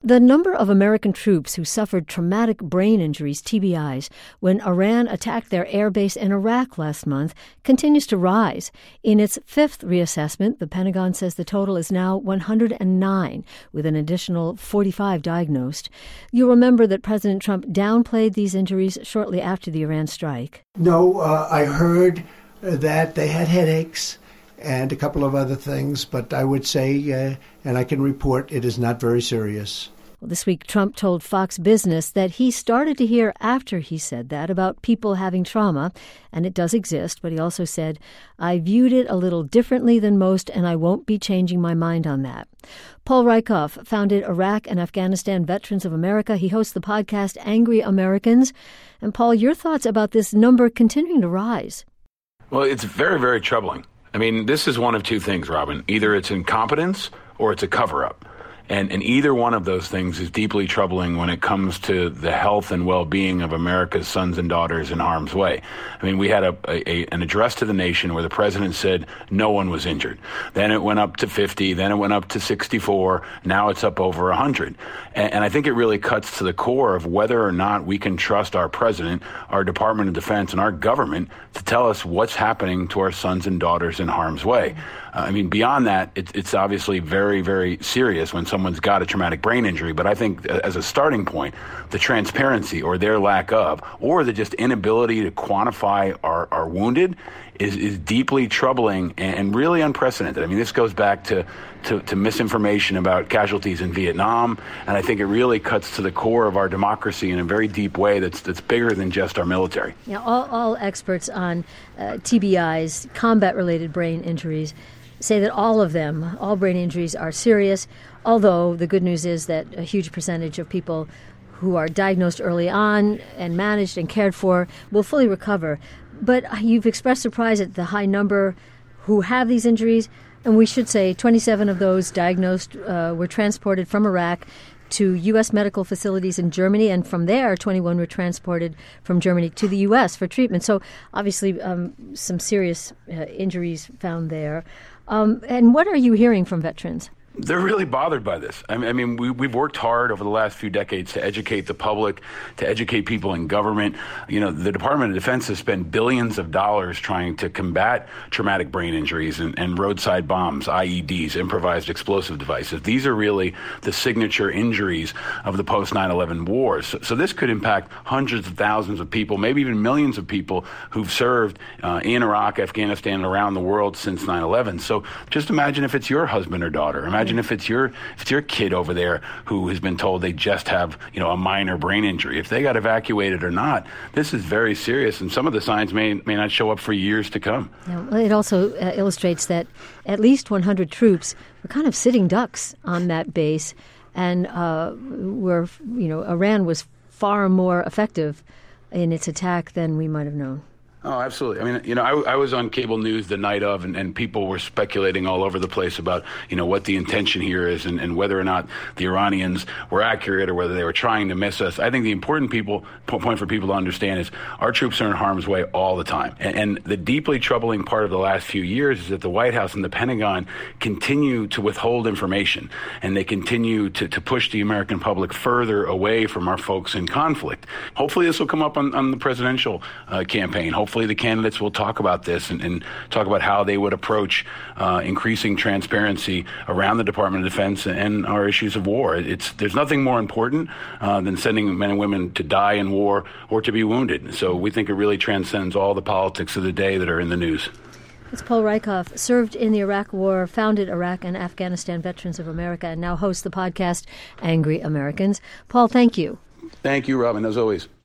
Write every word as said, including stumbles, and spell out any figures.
The number of American troops who suffered traumatic brain injuries, T B Is, when Iran attacked their air base in Iraq last month continues to rise. In its fifth reassessment, the Pentagon says the total is now one hundred nine, with an additional forty-five diagnosed. You'll remember that President Trump downplayed these injuries shortly after the Iran strike. No, uh, I heard that they had headaches and a couple of other things, but I would say, uh, and I can report, it is not very serious. Well, this week, Trump told Fox Business that he started to hear after he said that about people having trauma, and it does exist, but he also said, I viewed it a little differently than most, and I won't be changing my mind on that. Paul Rieckhoff founded Iraq and Afghanistan Veterans of America. He hosts the podcast Angry Americans. And Paul, your thoughts about this number continuing to rise? Well, it's very, very troubling. I mean, this is one of two things, Robin. Either it's incompetence or it's a cover-up. And, and either one of those things is deeply troubling when it comes to the health and well-being of America's sons and daughters in harm's way. I mean, we had a, a an address to the nation where the president said no one was injured. Then it went up to fifty. Then it went up to sixty-four. Now it's up over one hundred. And, and I think it really cuts to the core of whether or not we can trust our president, our Department of Defense, and our government to tell us what's happening to our sons and daughters in harm's way. Uh, I mean, beyond that, it, it's obviously very, very serious when someone's got a traumatic brain injury. But I think as a starting point, the transparency or their lack of, or the just inability to quantify our, our wounded is, is deeply troubling and really unprecedented. I mean, this goes back to, to, to misinformation about casualties in Vietnam. And I think it really cuts to the core of our democracy in a very deep way that's that's bigger than just our military. Yeah, all, all experts on uh, T B Is, combat-related brain injuries, say that all of them, all brain injuries are serious, although the good news is that a huge percentage of people who are diagnosed early on and managed and cared for will fully recover. But you've expressed surprise at the high number who have these injuries, and we should say twenty-seven of those diagnosed uh, were transported from Iraq to U S medical facilities in Germany, and from there, twenty-one were transported from Germany to the U S for treatment. So obviously um, some serious uh, injuries found there. Um, and what are you hearing from veterans? They're really bothered by this. I mean, I mean we, we've worked hard over the last few decades to educate the public, to educate people in government. You know, the Department of Defense has spent billions of dollars trying to combat traumatic brain injuries and, and roadside bombs, I E Ds, improvised explosive devices. These are really the signature injuries of the post nine eleven wars. So, so this could impact hundreds of thousands of people, maybe even millions of people who've served uh, in Iraq, Afghanistan, and around the world since nine eleven. So just imagine if it's your husband or daughter. Imagine if it's your if it's your kid over there who has been told they just have, you know, a minor brain injury. If they got evacuated or not, this is very serious, and some of the signs may may not show up for years to come. Yeah, well, it also uh, illustrates that at least one hundred troops were kind of sitting ducks on that base, and uh, were, you know, Iran was far more effective in its attack than we might have known. Oh, absolutely. I mean, you know, I, I was on cable news the night of, and, and people were speculating all over the place about, you know, what the intention here is and, and whether or not the Iranians were accurate or whether they were trying to miss us. I think the important people point for people to understand is our troops are in harm's way all the time. And, and the deeply troubling part of the last few years is that the White House and the Pentagon continue to withhold information, and they continue to, to push the American public further away from our folks in conflict. Hopefully this will come up on, on the presidential uh, campaign. Hopefully Hopefully the candidates will talk about this and, and talk about how they would approach uh, increasing transparency around the Department of Defense and our issues of war. It's there's nothing more important uh, than sending men and women to die in war or to be wounded. So we think it really transcends all the politics of the day that are in the news. It's Paul Rieckhoff, served in the Iraq War, founded Iraq and Afghanistan Veterans of America, and now hosts the podcast Angry Americans. Paul, thank you. Thank you, Robin, as always.